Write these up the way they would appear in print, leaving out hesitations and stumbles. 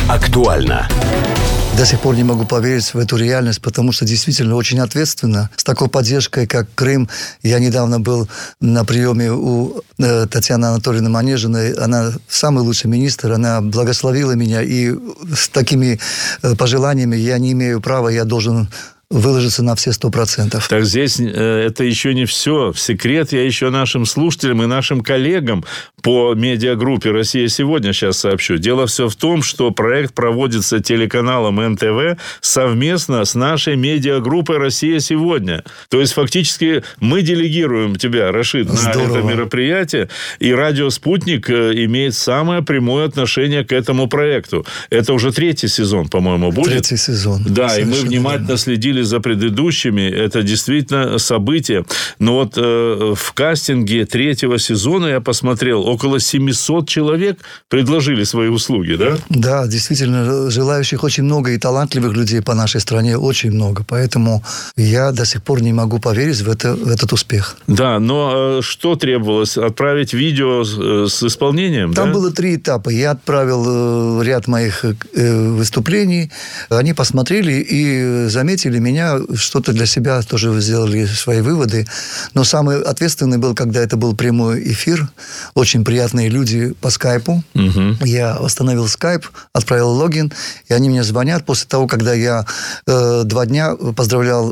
Актуально. До сих пор не могу поверить в эту реальность, потому что действительно очень ответственно. С такой поддержкой, как Крым. Я недавно был на приеме у Татьяны Анатольевны Манежиной. Она самый лучший министр. Она благословила меня. И с такими пожеланиями я не имею права, я должен выложиться на все 100%. Так здесь это еще не все. В секрет я еще нашим слушателям и нашим коллегам по медиагруппе «Россия сегодня» сейчас сообщу. Дело все в том, что проект проводится телеканалом НТВ совместно с нашей медиагруппой «Россия сегодня». То есть, фактически, мы делегируем тебя, Рашид, на это мероприятие, и радио «Спутник» имеет самое прямое отношение к этому проекту. Это уже 3-й сезон, по-моему, будет. 3-й сезон. Да, совершенно и мы внимательно следили за предыдущими. Это действительно событие. Но вот в кастинге 3-го сезона я посмотрел, около 700 человек предложили свои услуги, да? Да, действительно, желающих очень много, и талантливых людей по нашей стране очень много. Поэтому я до сих пор не могу поверить в этот успех. Да, но что требовалось? Отправить видео с исполнением? Там было 3 этапа. Я отправил ряд моих выступлений. Они посмотрели и заметили меня, что-то для себя тоже сделали свои выводы. Но самый ответственный был, когда это был прямой эфир. Очень приятные люди по скайпу. Угу. Я восстановил скайп, отправил логин, и они мне звонят после того, когда я 2 дня поздравлял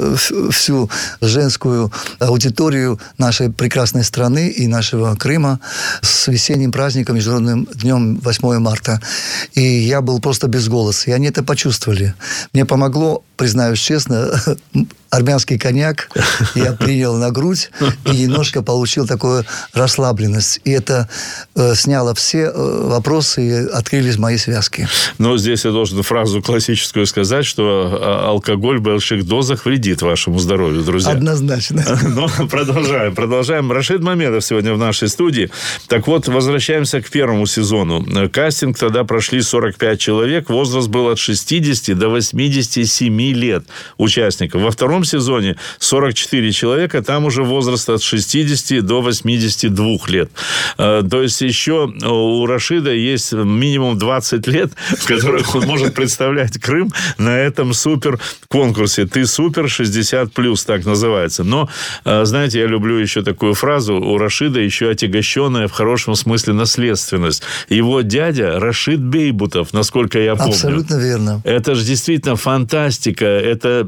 всю женскую аудиторию нашей прекрасной страны и нашего Крыма с весенним праздником, Международным днем 8 марта. И я был просто без голоса. И они это почувствовали. Мне помогло, признаюсь честно, армянский коньяк я принял на грудь и немножко получил такую расслабленность. И это сняло все вопросы и открылись мои связки. Но здесь я должен фразу классическую сказать, что алкоголь в больших дозах вредит вашему здоровью, друзья. Однозначно. Но продолжаем. Рашид Мамедов сегодня в нашей студии. Так вот, возвращаемся к 1-му сезону. Кастинг тогда прошли 45 человек. Возраст был от 60 до 87 лет участников. Во 2-м сезоне 44 человека, там уже возраст от 60 до 82 лет. То есть еще у Рашида есть минимум 20 лет, в которых он может представлять Крым на этом супер-конкурсе. «Ты супер 60+», так называется. Но, знаете, я люблю еще такую фразу. У Рашида еще отягощенная в хорошем смысле наследственность. Его дядя Рашид Бейбутов, насколько я помню. Абсолютно верно. Это же действительно фантастика. Это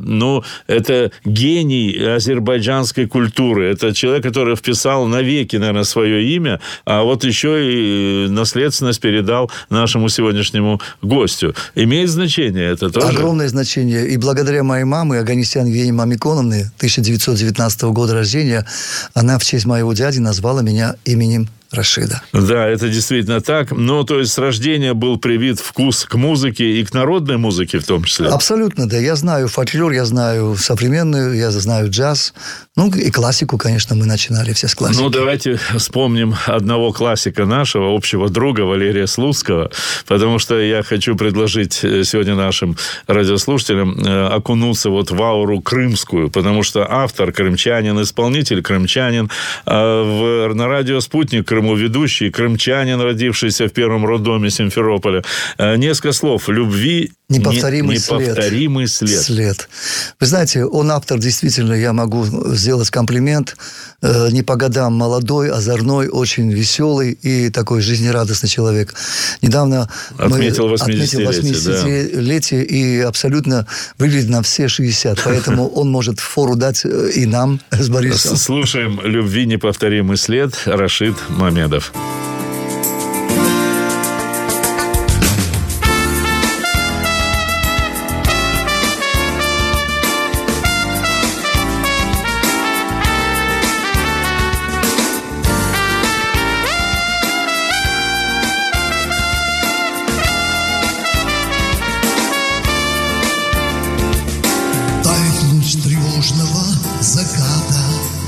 гений азербайджанской культуры. Это человек, который вписал навеки, наверное, свое имя, а вот еще и наследственность передал нашему сегодняшнему гостю. Имеет значение это тоже? Огромное значение. И благодаря моей маме, Оганесян Евгении Мамиконовне, 1919 года рождения, она в честь моего дяди назвала меня именем Рашида. Да, это действительно так. Но, то есть, с рождения был привит вкус к музыке и к народной музыке в том числе? Абсолютно, да. Я знаю фольклор, я знаю современную, я знаю джаз. Ну, и классику, конечно, мы начинали все с классики. Ну, давайте вспомним одного классика нашего, общего друга Валерия Слуцкого, потому что я хочу предложить сегодня нашим радиослушателям окунуться вот в ауру крымскую, потому что автор крымчанин, исполнитель крымчанин, на радио «Спутник» ведущий крымчанин, родившийся в первом роддоме Симферополя. Несколько слов. Любви неповторимый след. Вы знаете, он автор, действительно, я могу сделать комплимент. Не по годам молодой, озорной, очень веселый и такой жизнерадостный человек. Недавно отметил 80-летие, и абсолютно выглядит на все 60. Поэтому он может фору дать и нам с Борисом. Слушаем «Любви неповторимый след», Рашид Мамедов. Заката,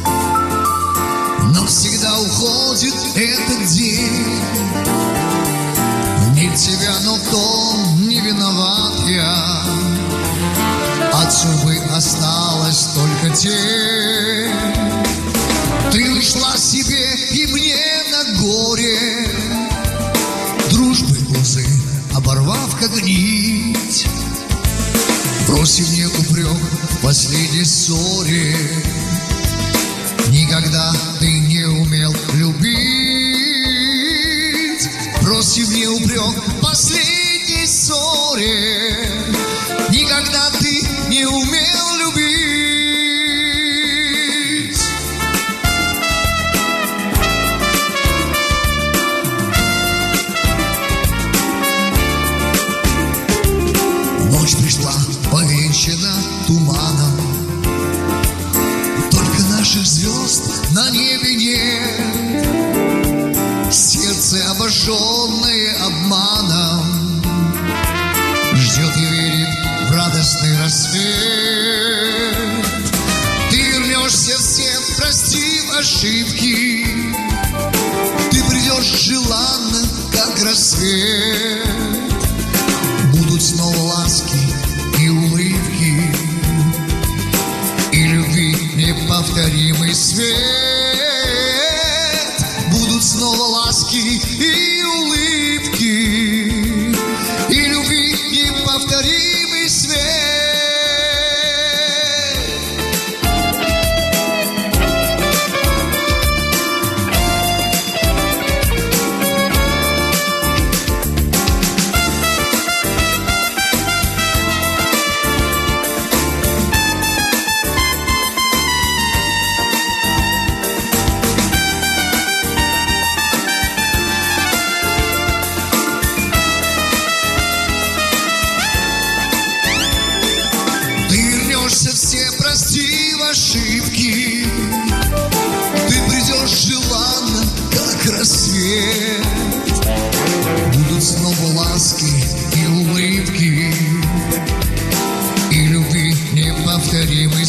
но всегда уходит этот день. Не тебя, но в том не виноват я. От судьбы осталась только тень. Ты ушла себе и мне на горе, дружбы узы оборвав, как как нить. Бросив мне упрек в последней ссоре, никогда ты не умел любить. Бросив мне упрек в последней ссоре, никогда ты не умел любить. Ночь пришла, повенчана туманом, только наших звезд на небе нет. Сердце, обожженное обманом, ждет и верит в радостный рассвет. Ты вернешься всем, простив ошибки, ты придешь желанно, как рассвет. Будут снова ласки и улыбки, и любви неповторимый свет. Будут снова ласки и улыбки, и любви неповторимый свет. Все простив ошибки, ты придешь желанно, как рассвет. Будут снова ласки и улыбки, и любви неповторимый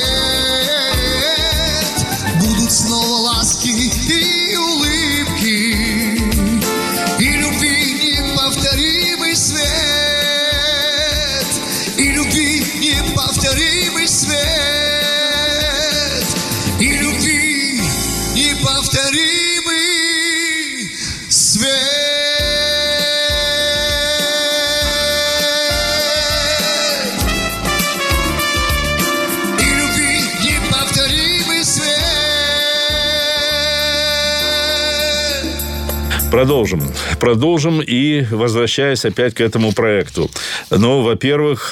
свет. Будут снова ласки и улыбки, и любви неповторимый свет, и любви неповторимый свет, и любви неповторимый свет. И любви неповторимый свет. Продолжим и возвращаясь опять к этому проекту. Ну, во-первых,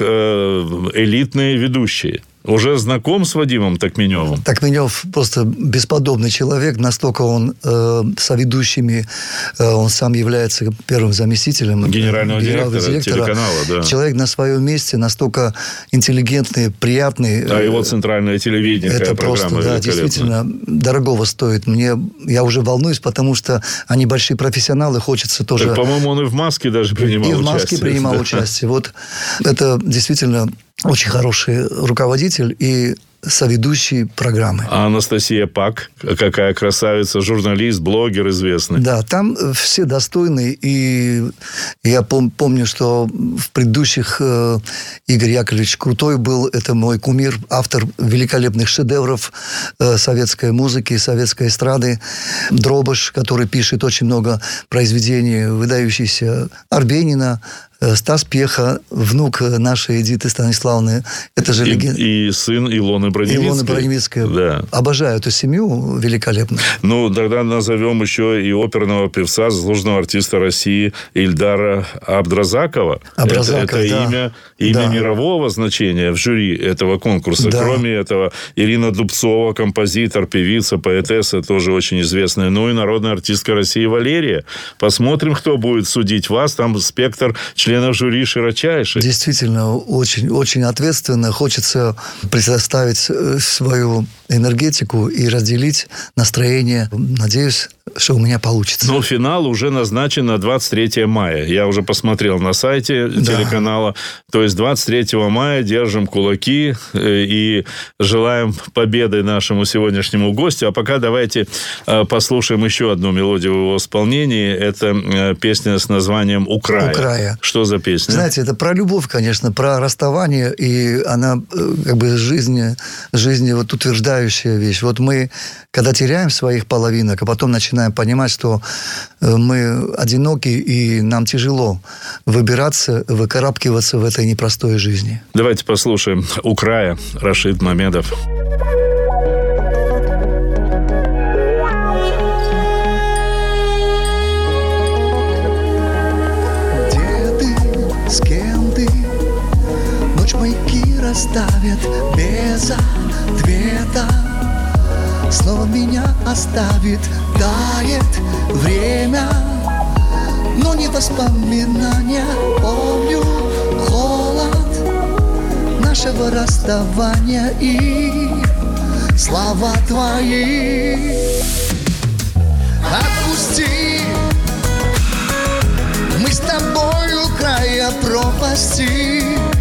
элитные ведущие. Уже знаком с Вадимом Токменевым? Токменев просто бесподобный человек. Настолько он соведущими, он сам является первым заместителем генерального директора телеканала. Да. Человек на своем месте, настолько интеллигентный, приятный. А его центральное телевидение, это просто, да, действительно дорогого стоит. Я уже волнуюсь, потому что они большие профессионалы, хочется тоже... Так, по-моему, он и в «Маске» даже принимал участие. И в «Маске» принимал участие. Вот это действительно очень хороший руководитель и соведущий программы. А Анастасия Пак, какая красавица, журналист, блогер известный. Да, там все достойные. И я помню, что в предыдущих Игорь Яковлевич Крутой был. Это мой кумир, автор великолепных шедевров советской музыки, советской эстрады. Дробыш, который пишет очень много произведений, выдающихся. Арбенина, Стас Пьеха, внук нашей Эдиты Станиславовны. Это же легенда. И сын Илоны Броневицкой. Илона Броневицкая. Да. Обожаю эту семью великолепно. Ну, тогда назовем еще и оперного певца, заслуженного артиста России Ильдара Абдразакова. Это да. имя мирового значения в жюри этого конкурса. Да. Кроме этого, Ирина Дубцова, композитор, певица, поэтесса, тоже очень известная. Ну и народная артистка России Валерия. Посмотрим, кто будет судить вас. Там спектр членов жюри широчайший. Действительно, очень, очень ответственно. Хочется предоставить свою энергетику и разделить настроение. Надеюсь, что у меня получится. Но финал уже назначен на 23 мая. Я уже посмотрел на сайте телеканала. То есть 23 мая держим кулаки и желаем победы нашему сегодняшнему гостю. А пока давайте послушаем еще одну мелодию в его исполнении. Это песня с названием «Украя». Что за песня? Знаете, это про любовь, конечно, про расставание. И она как бы жизни вот утверждающая вещь. Вот мы, когда теряем своих половинок, а потом начинаем начинаем понимать, что мы одиноки, и нам тяжело выбираться, выкарабкиваться в этой непростой жизни. Давайте послушаем «У края» Рашид Мамедов. С кем ты? Ночь маяки расставят без ответа. Снова меня оставит, тает время, но не воспоминания. Помню холод нашего расставания и слова твои. Отпусти, мы с тобою у края пропасти.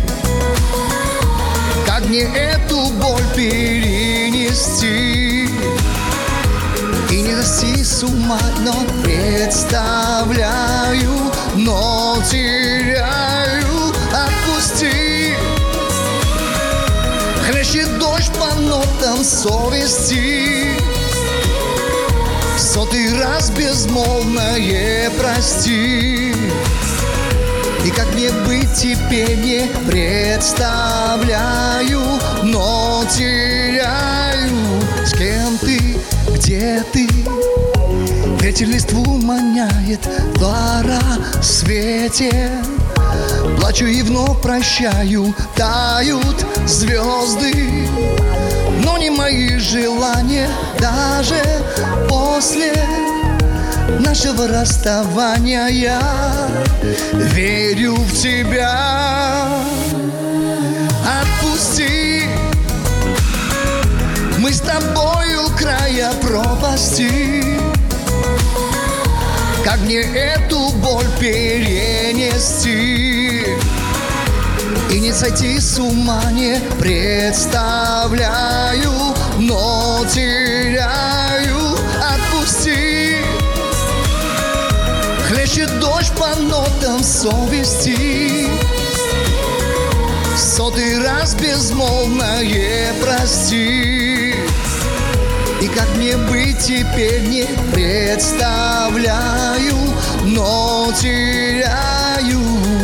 Как мне эту боль перенести и не сойти с ума, но представляю, но теряю. Отпусти, хлещет дождь по нотам совести. Сотый раз безмолвное прости. И как мне быть теперь не представляю, но теряю. С кем ты, где ты? Ветер листву маняет в рассвете. Плачу и вновь прощаю, тают звезды. Но не мои желания даже после нашего расставания. Я верю в тебя. Отпусти, мы с тобою у края пропасти. Как мне эту боль перенести и не сойти с ума, не представляю, но теряю. Отпусти, хлещет дождь по нотам совести. Сотый раз безмолвное прости. И как мне быть теперь не представляю, но теряю.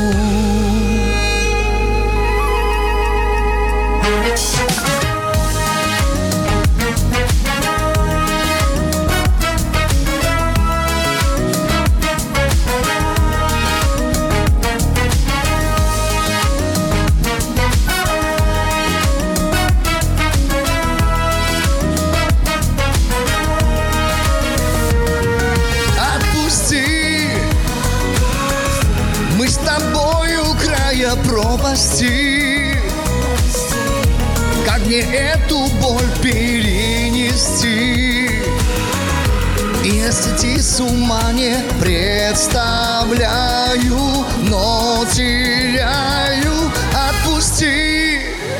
Пропасти, как мне эту боль перенести и не сойти с ума, не представляю, но теряю. Отпусти,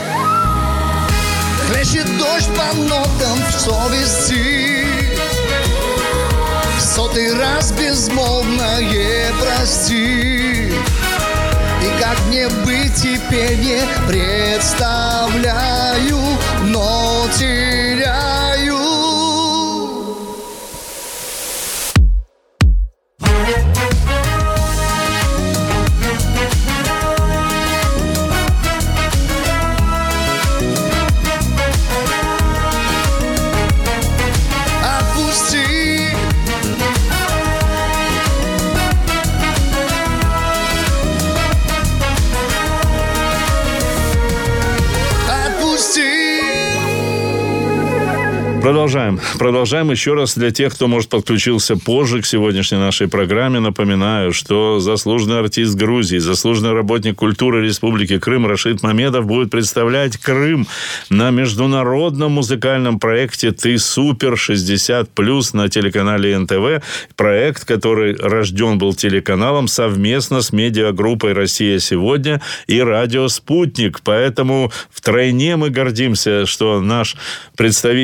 хлещет дождь по нотам совести. Сотый раз безмолвное прости. И как мне быть теперь не представляю, но теряю. Продолжаем. Еще раз для тех, кто, может, подключился позже к сегодняшней нашей программе, напоминаю, что заслуженный артист Грузии, заслуженный работник культуры Республики Крым Рашид Мамедов будет представлять Крым на международном музыкальном проекте «Ты супер 60+» на телеканале НТВ. Проект, который рожден был телеканалом совместно с медиагруппой «Россия сегодня» и радио «Спутник». Поэтому втройне мы гордимся, что наш представитель будет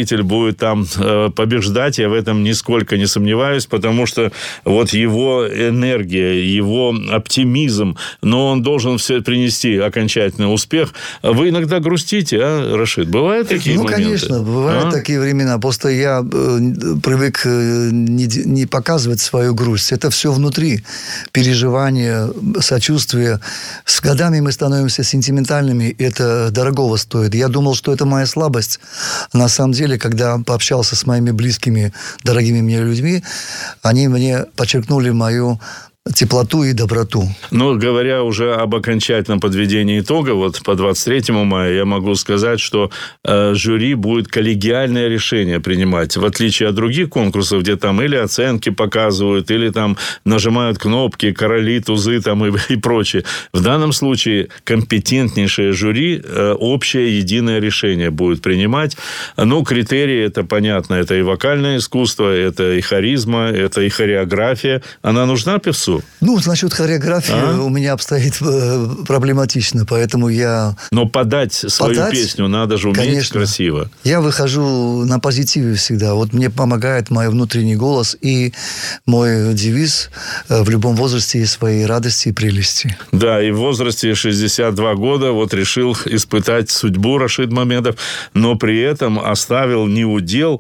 будет там побеждать, я в этом нисколько не сомневаюсь, потому что вот его энергия, его оптимизм, но он должен все принести окончательный успех. Вы иногда грустите, а, Рашид? Бывают такие моменты? Конечно, бывают такие времена. Просто я привык не показывать свою грусть. Это все внутри. Переживания, сочувствие. С годами мы становимся сентиментальными. Это дорогого стоит. Я думал, что это моя слабость. На самом деле, когда пообщался с моими близкими, дорогими мне людьми, они мне подчеркнули мою теплоту и доброту. Но говоря уже об окончательном подведении итога, вот по 23 мая я могу сказать, что жюри будет коллегиальное решение принимать, в отличие от других конкурсов, где там или оценки показывают, или там нажимают кнопки, короли, тузы там и прочее. В данном случае компетентнейшее жюри общее единое решение будет принимать. Ну, критерии, это понятно, это и вокальное искусство, это и харизма, это и хореография. Она нужна певцу? Ну, насчет хореографии у меня обстоит проблематично, поэтому я... Но подать свою песню надо же уметь, конечно, красиво. Я выхожу на позитиве всегда. Вот мне помогает мой внутренний голос и мой девиз: в любом возрасте есть свои радости и прелести. Да, и в возрасте 62 года вот решил испытать судьбу Рашид Мамедов, но при этом оставил неудел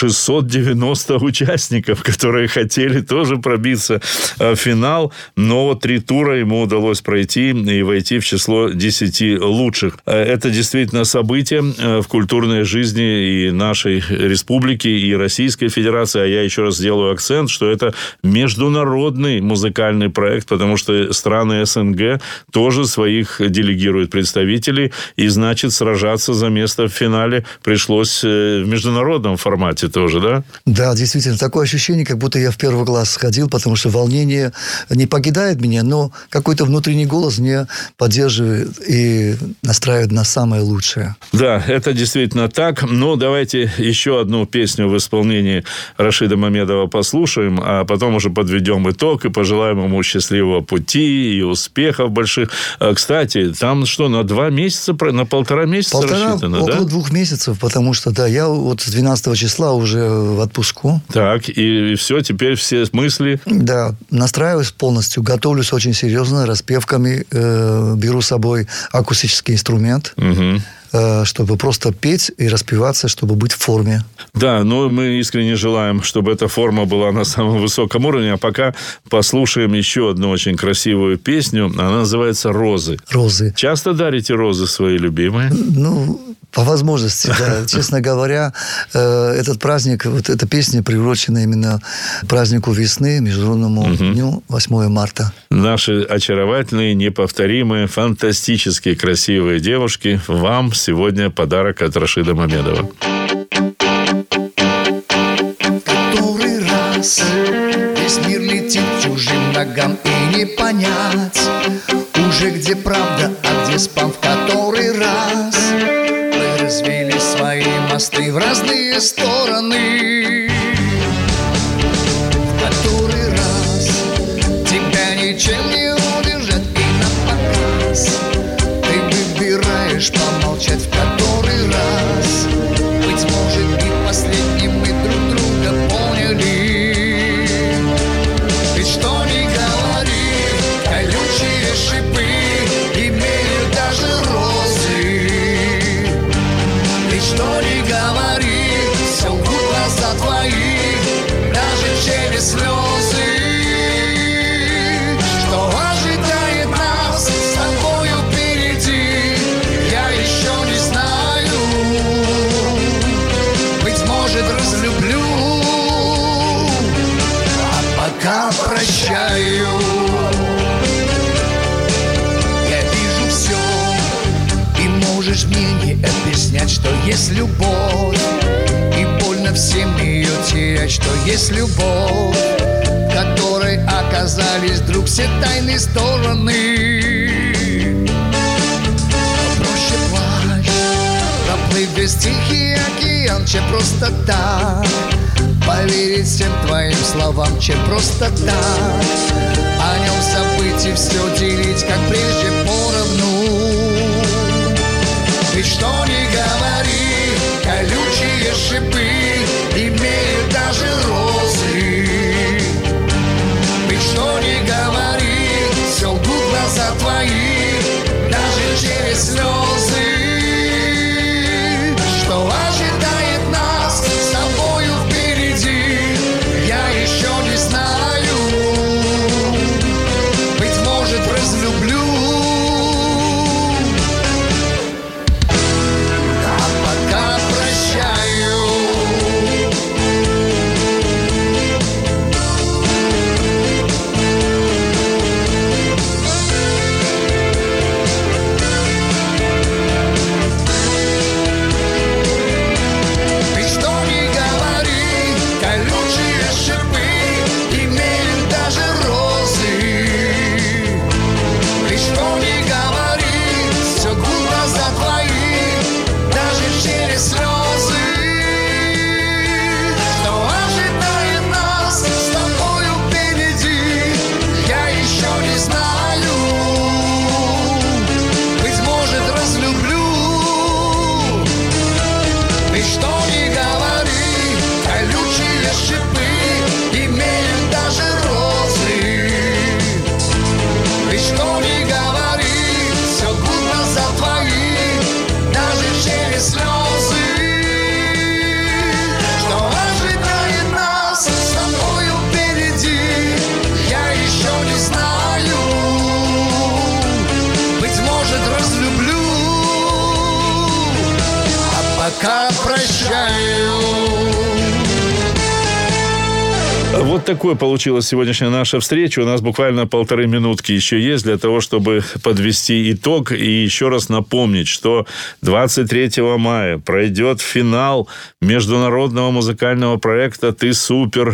690 участников, которые хотели тоже пробиться в финал. Но вот 3 тура ему удалось пройти и войти в число 10 лучших. Это действительно событие в культурной жизни и нашей республики, и Российской Федерации. А я еще раз сделаю акцент, что это международный музыкальный проект, потому что страны СНГ тоже своих делегируют представителей, и, значит, сражаться за место в финале пришлось в международном формате тоже, да? Да, действительно, такое ощущение, как будто я в первый класс сходил, потому что волнение не покидает меня, но какой-то внутренний голос меня поддерживает и настраивает на самое лучшее. Да, это действительно так. Но давайте еще одну песню в исполнении Рашида Мамедова послушаем, а потом уже подведем итог и пожелаем ему счастливого пути и успехов больших. Кстати, там что, на 2 месяца, на 1,5 месяца рассчитано, около да? 2 месяцев, потому что, да, я вот с 12 числа уже в отпуску. Так, и все, теперь все мысли... Да, настраиваюсь полностью, готовлюсь очень серьезно, распевками, беру с собой акустический инструмент, чтобы просто петь и распеваться, чтобы быть в форме. Да, но мы искренне желаем, чтобы эта форма была на самом высоком уровне. А пока послушаем еще одну очень красивую песню. Она называется «Розы». «Розы». Часто дарите розы свои любимые? Ну, по возможности, да. Честно говоря, этот праздник, вот эта песня приурочена именно празднику весны, Международному дню 8 марта. Наши очаровательные, неповторимые, фантастически красивые девушки, вам сегодня подарок от Рашида Мамедова. Который раз весь мир летит к чужим ногам, и не понять уже где правда, а где спам. В который раз мы развели свои мосты в разные стороны. В который раз тебя ничем не удержать, и на показ ты выбираешь помолчать. В который раз, быть может, и последним мы друг друга поняли. Ведь что ни говори, колючие шипы имеют даже розы. Ведь что ни говори, все лгут глаза твои, даже через слезы. Что ожидает нас с тобою впереди, я еще не знаю. Быть может, разлюблю, а пока прощаю. Я вижу все, и можешь мне не объяснять, что есть любовь, и больно всем ее терять, что есть любовь, в которой оказались вдруг все тайные стороны. Но проще плачь, проплыть весь тихий океан, чем просто так поверить всем твоим словам, чем просто так о нем забыть и все делить, как прежде, поровну. Ведь что ни говори, колючие шипы пока прощаю. Вот такой получилась сегодняшняя наша встреча. У нас буквально 1,5 минутки еще есть для того, чтобы подвести итог и еще раз напомнить, что 23 мая пройдет финал международного музыкального проекта «Ты супер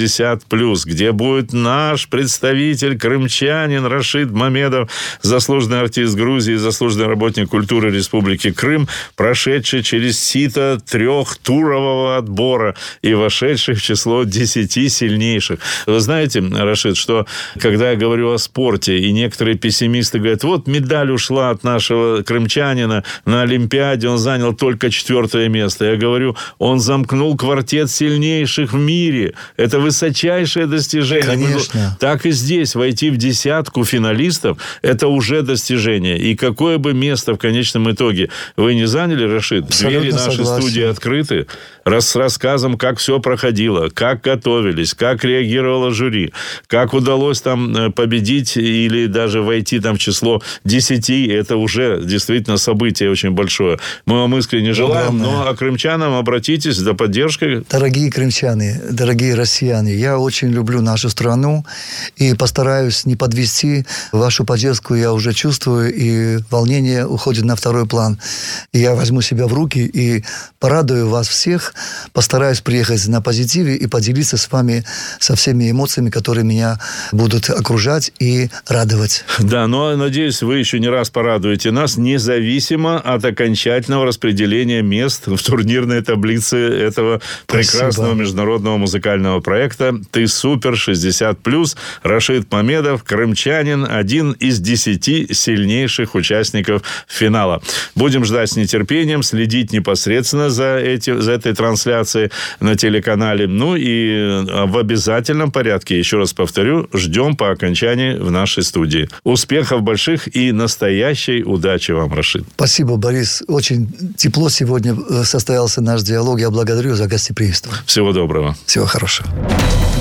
60+», где будет наш представитель, крымчанин Рашид Мамедов, заслуженный артист Грузии, заслуженный работник культуры Республики Крым, прошедший через сито 3-турового отбора и вошедший в число 10 сильнейших. Вы знаете, Рашид, что когда я говорю о спорте, и некоторые пессимисты говорят, вот медаль ушла от нашего крымчанина на Олимпиаде, он занял только 4 место. Я говорю, он замкнул квартет сильнейших в мире. Это высочайшее достижение. Конечно. Так и здесь. Войти в 10 финалистов – это уже достижение. И какое бы место в конечном итоге вы не заняли, Рашид, абсолютно двери нашей согласен. студии открыты. С рассказом, как все проходило, как готовились, как реагировало жюри, как удалось там победить или даже войти там в число 10, это уже действительно событие очень большое. Мы вам искренне желаем, но а крымчанам обратитесь за поддержкой. Дорогие крымчане, дорогие россияне, я очень люблю нашу страну и постараюсь не подвести. Вашу поддержку я уже чувствую, и волнение уходит на второй план. И я возьму себя в руки и порадую вас всех, постараюсь приехать на позитиве и поделиться с вами со всеми эмоциями, которые меня будут окружать и радовать. Да, но, надеюсь, вы еще не раз порадуете нас, независимо от окончательного распределения мест в турнирной таблице этого прекрасного международного музыкального проекта «Ты супер 60+». Рашид Мамедов, крымчанин, один из 10 сильнейших участников финала. Будем ждать с нетерпением, следить непосредственно за этой трансляцией на телеканале. Ну и в обязательном порядке, еще раз повторю, ждем по окончании в нашей студии. Успехов больших и настоящей удачи вам, Рашид. Спасибо, Борис. Очень тепло сегодня состоялся наш диалог. Я благодарю за гостеприимство. Всего доброго. Всего хорошего.